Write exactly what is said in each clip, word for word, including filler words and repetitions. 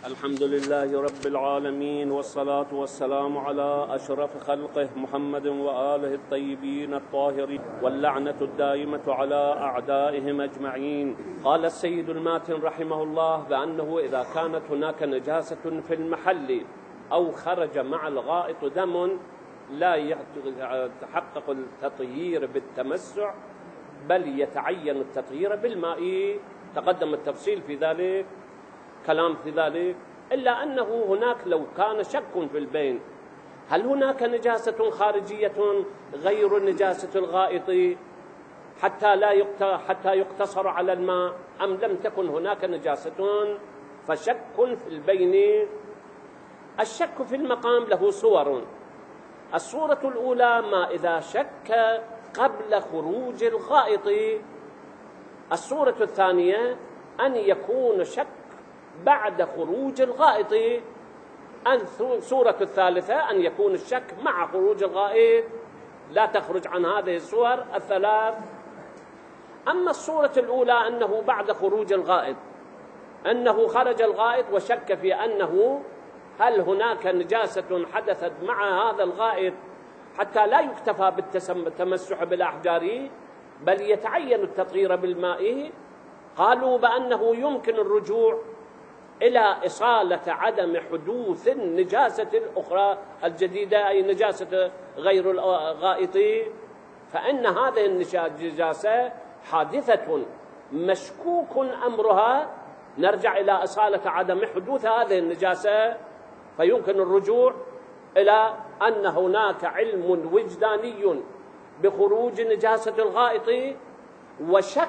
الحمد لله رب العالمين، والصلاة والسلام على أشرف خلقه محمد وآله الطيبين الطاهرين، واللعنة الدائمة على أعدائهم أجمعين. قال السيد الماتن رحمه الله بأنه إذا كانت هناك نجاسة في المحل أو خرج مع الغائط دم لا يتحقق التطهير بالتمسح، بل يتعين التطهير بالماء. تقدم التفصيل في ذلك، كلام في ذلك، إلا أنه هناك لو كان شك في البين، هل هناك نجاسة خارجية غير نجاسة الغائط حتى لا حتى يقتصر على الماء، أم لم تكن هناك نجاسة؟ فشك في البين. الشك في المقام له صور. الصورة الأولى ما إذا شك قبل خروج الغائط. الصورة الثانية أن يكون شك بعد خروج الغائط. الصورة الثالثة أن يكون الشك مع خروج الغائط، لا تخرج عن هذه الصور الثلاث. أما الصورة الأولى أنه بعد خروج الغائط، أنه خرج الغائط وشك في أنه هل هناك نجاسة حدثت مع هذا الغائط حتى لا يكتفى بالتمسح بالأحجار بل يتعين التطهير بالماء. قالوا بأنه يمكن الرجوع إلى إصالة عدم حدوث النجاسة الأخرى الجديدة، أي نجاسة غير الغائط، فإن هذه النجاسة حادثة مشكوك أمرها، نرجع إلى إصالة عدم حدوث هذه النجاسة، فيمكن الرجوع إلى أن هناك علم وجداني بخروج نجاسة الغائط وشك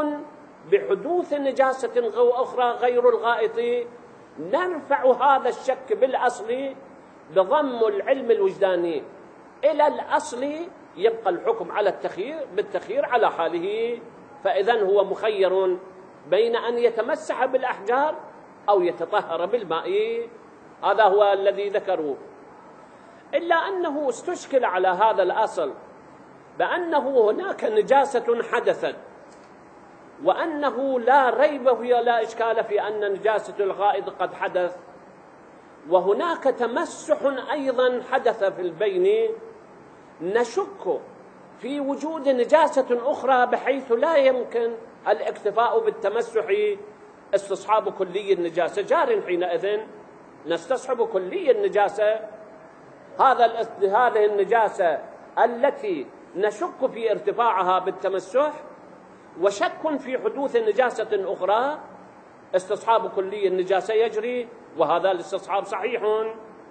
بحدوث نجاسة أخرى غير الغائط. نرفع هذا الشك بالأصل بضم العلم الوجداني إلى الأصل، يبقى الحكم على التخيير بالتخيير على حاله، فإذن هو مخير بين أن يتمسح بالأحجار أو يتطهر بالماء. هذا هو الذي ذكروه. إلا أنه استشكل على هذا الأصل بأنه هناك نجاسة حدثت، وأنه لا ريب ولا إشكال في أن نجاسة الغائط قد حدث، وهناك تمسح أيضا حدث في البين. نشك في وجود نجاسة أخرى بحيث لا يمكن الاكتفاء بالتمسح، استصحاب كلي النجاسة جار، حينئذ نستصحب كلي النجاسة. هذا هذه النجاسة التي نشك في ارتفاعها بالتمسح وشك في حدوث نجاسة أخرى، استصحاب كلي النجاسة يجري، وهذا الاستصحاب صحيح.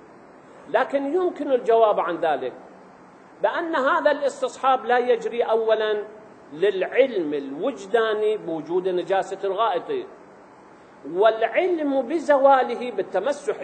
لكن يمكن الجواب عن ذلك بأن هذا الاستصحاب لا يجري أولا للعلم الوجداني بوجود نجاسة الغائط والعلم بزواله بالتمسح،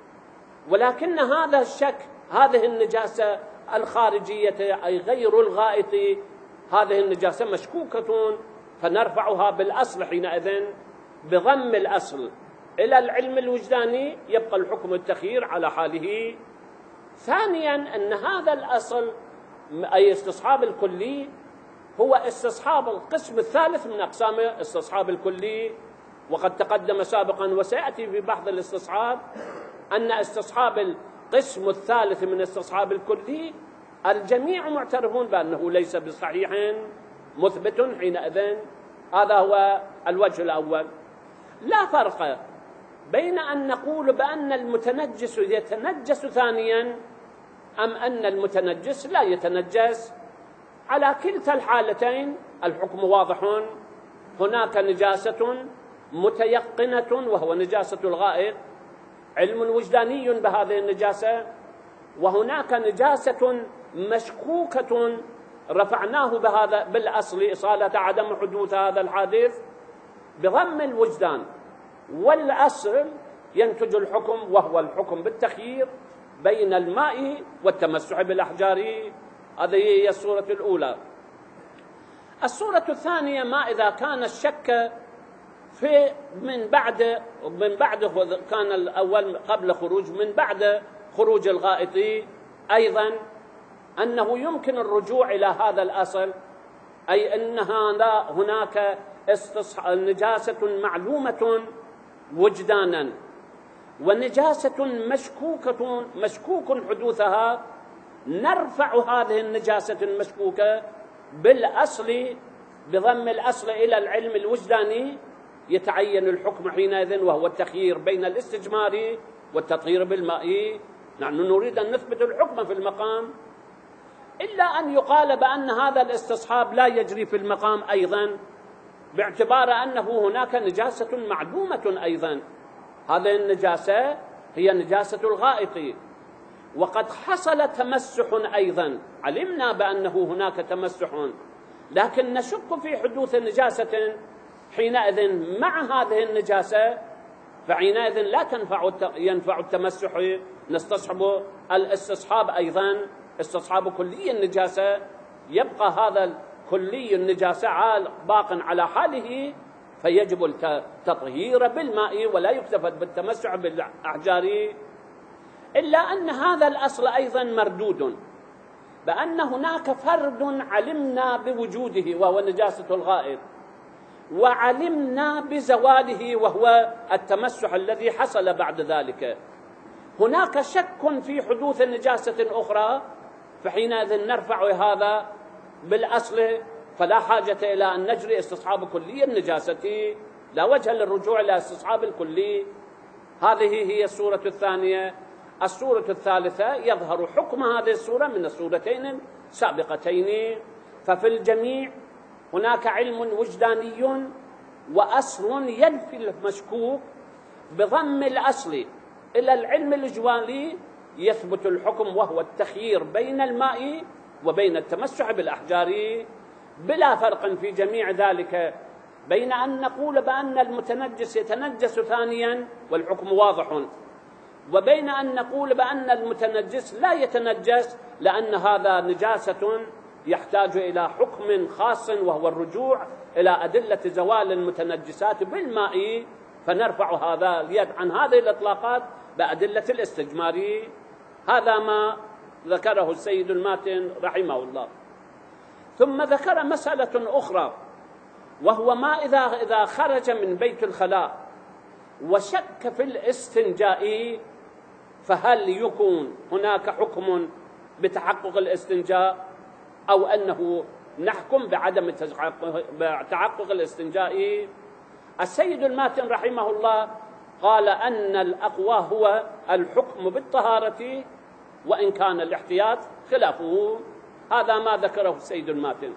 ولكن هذا الشك، هذه النجاسة الخارجية أي غير الغائط، هذه النجاسة مشكوكة، فنرفعها بالأصل حينئذ بضم الأصل إلى العلم الوجداني، يبقى الحكم التخيير على حاله. ثانيا أن هذا الأصل أي استصحاب الكلي هو استصحاب القسم الثالث من أقسام استصحاب الكلي، وقد تقدم سابقا وسيأتي في بحث الاستصحاب أن استصحاب القسم الثالث من استصحاب الكلي الجميع معترفون بأنه ليس بصحيح مثبت، حينئذ هذا هو الوجه الأول. لا فرق بين أن نقول بأن المتنجس يتنجس ثانيا أم أن المتنجس لا يتنجس. على كلتا الحالتين الحكم واضح. هناك نجاسة متيقنة وهو نجاسة الغائط، علم وجداني بهذه النجاسة، وهناك نجاسة مشكوكة رفعناه بهذا بالأصل إصالة عدم حدوث هذا الحادث بضم الوجدان، والأصل ينتج الحكم وهو الحكم بالتخيير بين الماء والتمسح بالأحجار. هذه هي الصورة الأولى. الصورة الثانية ما إذا كان الشك في من بعد من بعد كان الأول قبل خروج، من بعد خروج الغائط أيضا أنه يمكن الرجوع إلى هذا الأصل، أي أن هناك نجاسة معلومة وجدانا ونجاسة مشكوكة مشكوك حدوثها، نرفع هذه النجاسة المشكوكة بالأصل بضم الأصل إلى العلم الوجداني، يتعين الحكم حينئذ وهو التخيير بين الاستجمار والتطهير بالماء. نحن نريد أن نثبت الحكم في المقام، إلا أن يقال بأن هذا الاستصحاب لا يجري في المقام أيضا، باعتبار أنه هناك نجاسة معلومة أيضا. هذه النجاسة هي نجاسة الغائط، وقد حصل تمسح أيضا، علمنا بأنه هناك تمسح، لكن نشك في حدوث نجاسة حينئذ مع هذه النجاسة، فحينئذ لا تنفع ينفع التمسح، نستصحب الاستصحاب أيضا استصحاب كلي النجاسة، يبقى هذا كلي النجاسة باق على حاله، فيجب التطهير بالماء ولا يكتفى بالتمسح بالأحجار. إلا أن هذا الأصل أيضا مردود، بأن هناك فرد علمنا بوجوده وهو نجاسة الغائط، وعلمنا بزواله وهو التمسح الذي حصل بعد ذلك. هناك شك في حدوث نجاسة أخرى، فحينئذ نرفع هذا بالأصل، فلا حاجة إلى أن نجري استصحاب كلي النجاسة، لا وجه للرجوع إلى استصحاب الكلي. هذه هي الصورة الثانية. الصورة الثالثة يظهر حكم هذه الصورة من الصورتين السابقتين. ففي الجميع هناك علم وجداني وأصل ينفي المشكوك، بضم الأصل إلى العلم الإجمالي يثبت الحكم، وهو التخيير بين الماء وبين التمسح بالأحجار، بلا فرق في جميع ذلك بين أن نقول بأن المتنجس يتنجس ثانيا والحكم واضح، وبين أن نقول بأن المتنجس لا يتنجس لأن هذا نجاسة يحتاج إلى حكم خاص وهو الرجوع إلى أدلة زوال المتنجسات بالماء، فنرفع هذا اليد عن هذه الإطلاقات بأدلة الاستجمار. هذا ما ذكره السيد الماتن رحمه الله. ثم ذكر مسألة أخرى، وهو ما إذا إذا خرج من بيت الخلاء وشك في الاستنجاء، فهل يكون هناك حكم بتحقق الاستنجاء أو أنه نحكم بعدم تحقق الاستنجاء؟ السيد الماتن رحمه الله قال أن الأقوى هو الحكم بالطهارة، وإن كان الاحتياط خلافه. هذا ما ذكره السيد الماتن.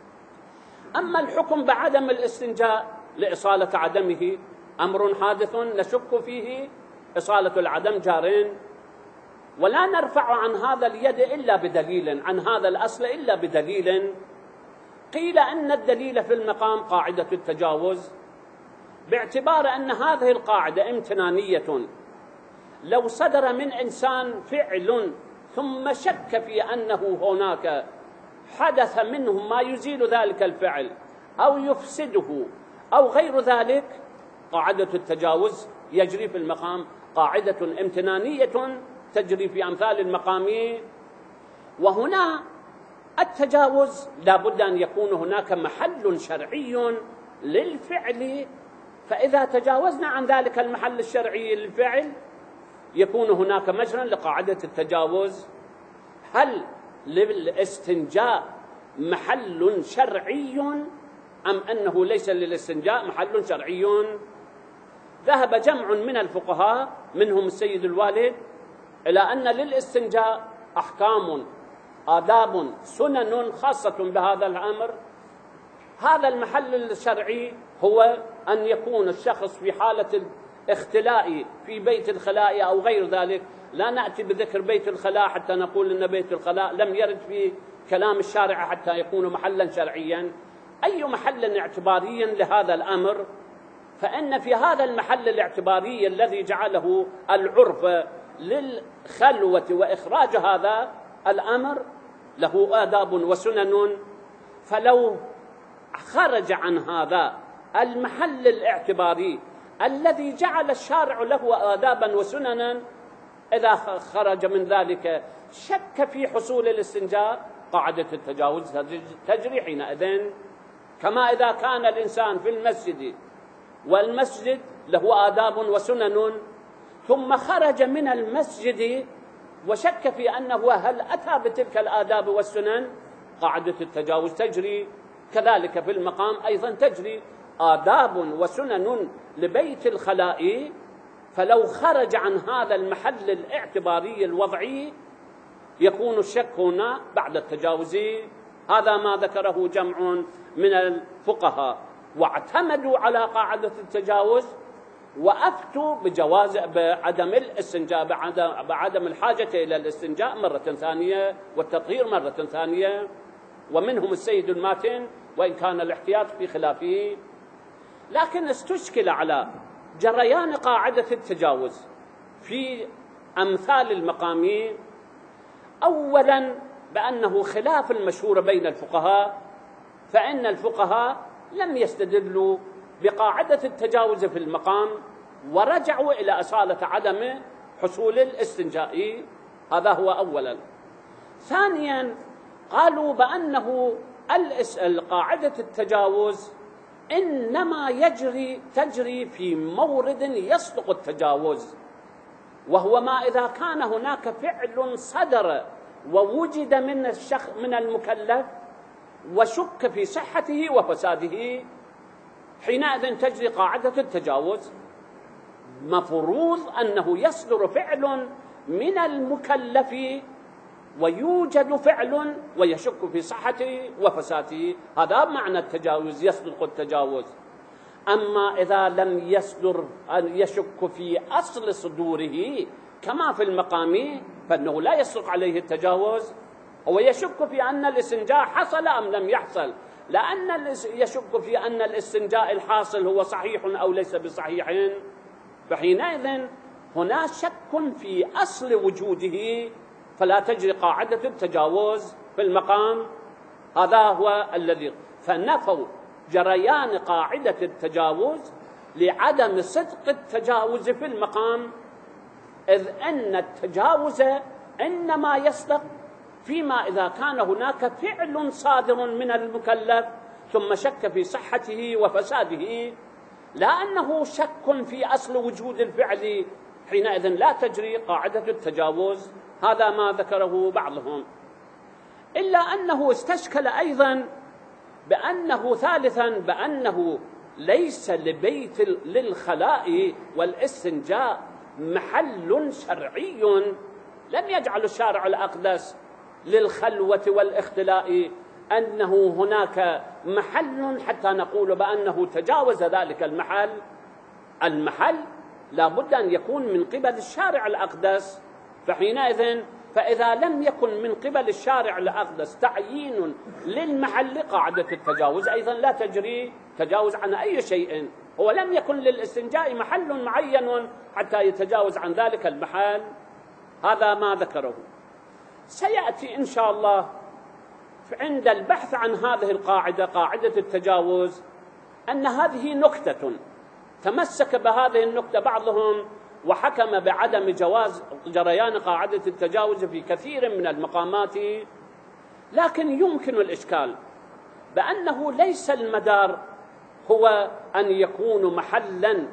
أما الحكم بعدم الاستنجاء لإصالة عدمه أمر حادث نشك فيه، إصالة العدم جار، ولا نرفع عن هذا اليد إلا بدليل، عن هذا الأصل إلا بدليل. قيل أن الدليل في المقام قاعدة التجاوز، باعتبار أن هذه القاعدة امتنانية، لو صدر من إنسان فعل ثم شك في أنه هناك حدث منه ما يزيل ذلك الفعل أو يفسده أو غير ذلك، قاعدة التجاوز يجري في المقام، قاعدة امتنانية تجري في أمثال المقام. وهنا التجاوز لا بد أن يكون هناك محل شرعي للفعل، فإذا تجاوزنا عن ذلك المحل الشرعي للفعل يكون هناك مجرى لقاعدة التجاوز. هل للاستنجاء محل شرعي أم أنه ليس للاستنجاء محل شرعي؟ ذهب جمع من الفقهاء منهم السيد الوالد إلى أن للاستنجاء أحكام، آداب، سنن خاصة بهذا الأمر. هذا المحل الشرعي هو أن يكون الشخص في حالة الاختلاء في بيت الخلاء أو غير ذلك. لا نأتي بذكر بيت الخلاء حتى نقول أن بيت الخلاء لم يرد في كلام الشارع حتى يكون محلا شرعيا. أي محل اعتباري لهذا الأمر؟ فإن في هذا المحل الاعتباري الذي جعله العرف للخلوة وإخراج هذا الأمر له آداب وسنن، فلو خرج عن هذا المحل الاعتباري الذي جعل الشارع له آدابا وسننا، إذا خرج من ذلك شك في حصول الاستنجاء، قاعدة التجاوز تجري حينئذ. كما إذا كان الإنسان في المسجد والمسجد له آداب وسنن، ثم خرج من المسجد وشك في أنه هل أتى بتلك الآداب والسنن، قاعدة التجاوز تجري. كذلك في المقام أيضا تجري آداب وسنن لبيت الخلاء، فلو خرج عن هذا المحل الاعتباري الوضعي يكون الشك هنا بعد التجاوز. هذا ما ذكره جمع من الفقهاء واعتمدوا على قاعدة التجاوز، وأفتوا بجواز بعدم الاستنجاء، بعدم الحاجة إلى الاستنجاء مرة ثانية والتطهير مرة ثانية، ومنهم السيد الماتن وإن كان الاحتياط في خلافه. لكن استشكل على جريان قاعدة التجاوز في أمثال المقام، أولا بأنه خلاف المشهور بين الفقهاء، فإن الفقهاء لم يستدلوا بقاعدة التجاوز في المقام ورجعوا إلى أصالة عدم حصول الاستنجاء. هذا هو أولا. ثانيا قالوا بأنه قاعدة التجاوز إنما يجري تجري في مورد يصدق التجاوز، وهو ما إذا كان هناك فعل صدر ووجد من الشخص من المكلف وشك في صحته وفساده، حينئذ تجري قاعدة التجاوز. مفروض أنه يصدر فعل من المكلف ويوجد فعل ويشك في صحته وفساده، هذا معنى التجاوز، يصدق التجاوز. أما إذا لم يصدر أن يشك في أصل صدوره كما في المقام فإنه لا يصدق عليه التجاوز، هو يشك في أن الاستنجاء حصل أم لم يحصل، لأن يشك في أن الاستنجاء الحاصل هو صحيح أو ليس بصحيح، فحينئذ هنا شك في أصل وجوده، فلا تجري قاعدة التجاوز في المقام. هذا هو الذي فنفوا جريان قاعدة التجاوز لعدم صدق التجاوز في المقام، إذ أن التجاوز إنما يصدق فيما إذا كان هناك فعل صادر من المكلف ثم شك في صحته وفساده، لا أنه شك في أصل وجود الفعل، حينئذ لا تجري قاعدة التجاوز. هذا ما ذكره بعضهم. إلا أنه استشكل أيضا بأنه ثالثا بأنه ليس لبيت للخلاء والاستنجاء محل شرعي، لم يجعل الشارع الأقدس للخلوة والاختلاء أنه هناك محل حتى نقول بأنه تجاوز ذلك المحل. المحل لا بد أن يكون من قبل الشارع الأقدس، فحينئذ فإذا لم يكن من قبل الشارع الأقدس تعيين للمحل، قاعدة التجاوز أيضا لا تجري تجاوز عن أي شيء. هو لم يكن للاستنجاء محل معين حتى يتجاوز عن ذلك المحل. هذا ما ذكره. سيأتي إن شاء الله عند البحث عن هذه القاعدة، قاعدة التجاوز، أن هذه نكتة تمسك بهذه النكتة بعضهم وحكم بعدم جواز جريان قاعدة التجاوز في كثير من المقامات. لكن يمكن الإشكال بأنه ليس المدار هو أن يكون محلا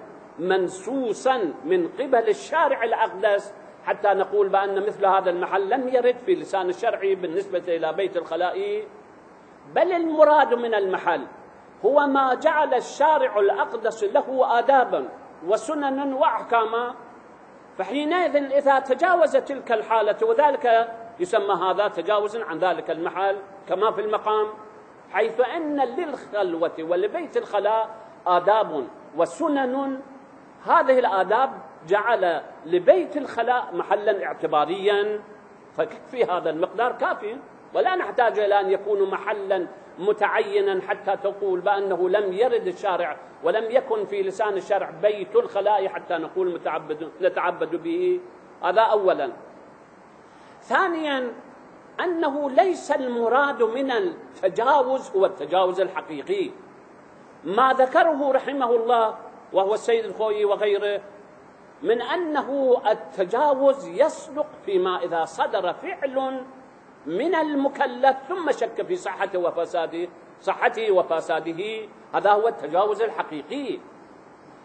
منسوسا من قبل الشارع الأقدس حتى نقول بأن مثل هذا المحل لم يرد في لسان الشرع بالنسبة إلى بيت الخلاء، بل المراد من المحل هو ما جعل الشارع الأقدس له آدابا وسننا وأحكاما. فحينئذ إذا تجاوز تلك الحالة وذلك يسمى هذا تجاوز عن ذلك المحل كما في المقام، حيث أن للخلوة ولبيت الخلاء آداب وسنن، هذه الآداب جعل لبيت الخلاء محلا اعتباريا، ففي هذا المقدار كافي، ولا نحتاج إلى أن يكون محلا متعينا حتى تقول بأنه لم يرد الشارع ولم يكن في لسان الشرع بيت الخلاء حتى نقول متعبد نتعبد به. هذا أولا. ثانيا أنه ليس المراد من التجاوز هو التجاوز الحقيقي، ما ذكره رحمه الله وهو السيد الخوئي وغيره من أنه التجاوز يصدق فيما إذا صدر فعل من المكلف ثم شك في صحته وفساده صحته وفساده، هذا هو التجاوز الحقيقي.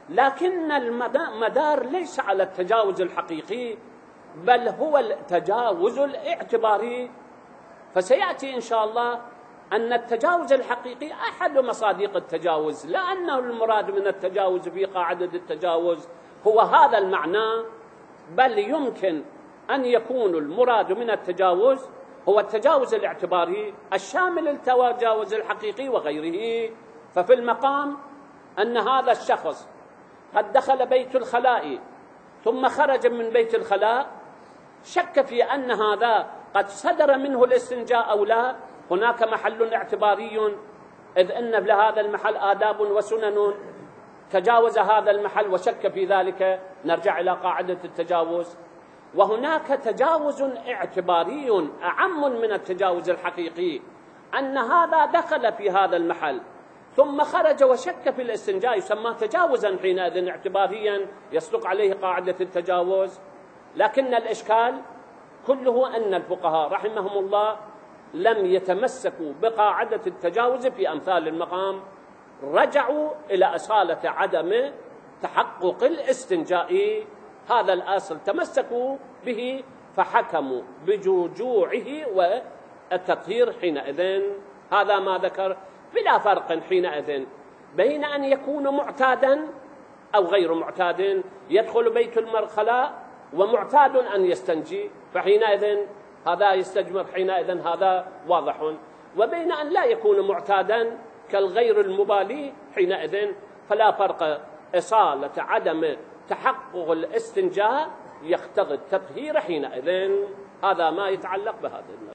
لكن المدار ليس على التجاوز الحقيقي، بل هو التجاوز الاعتباري. فسيأتي إن شاء الله أن التجاوز الحقيقي أحد مصادق التجاوز، لأنه المراد من التجاوز في قاعدة التجاوز هو هذا المعنى، بل يمكن أن يكون المراد من التجاوز هو التجاوز الاعتباري الشامل للتجاوز الحقيقي وغيره. ففي المقام أن هذا الشخص قد دخل بيت الخلاء ثم خرج من بيت الخلاء، شك في أن هذا قد صدر منه الاستنجاء أو لا، هناك محل اعتباري، إذ أن لهذا المحل آداب وسنن، تجاوز هذا المحل وشك في ذلك، نرجع إلى قاعدة التجاوز. وهناك تجاوز اعتباري أعم من التجاوز الحقيقي، أن هذا دخل في هذا المحل ثم خرج وشك في الاستنجاء، يسمى تجاوزا حينئذ اعتباريا يصدق عليه قاعدة التجاوز. لكن الإشكال كله أن الفقهاء رحمهم الله لم يتمسكوا بقاعدة التجاوز في أمثال المقام، رجعوا إلى أصالة عدم تحقق الاستنجاء، هذا الأصل تمسكوا به فحكموا بجوجوعه والتطهير حينئذ. هذا ما ذكر، بلا فرق حينئذ بين أن يكون معتادا أو غير معتاد، يدخل بيت الخلاء ومعتاد أن يستنجي، فحينئذ هذا يستجمر، حينئذ هذا واضح، وبين أن لا يكون معتادا كالغير المبالي، حينئذ فلا فرق. إصالة عدم تحقق الاستنجاء يقتضي التطهير حينئذ. هذا ما يتعلق بهذا.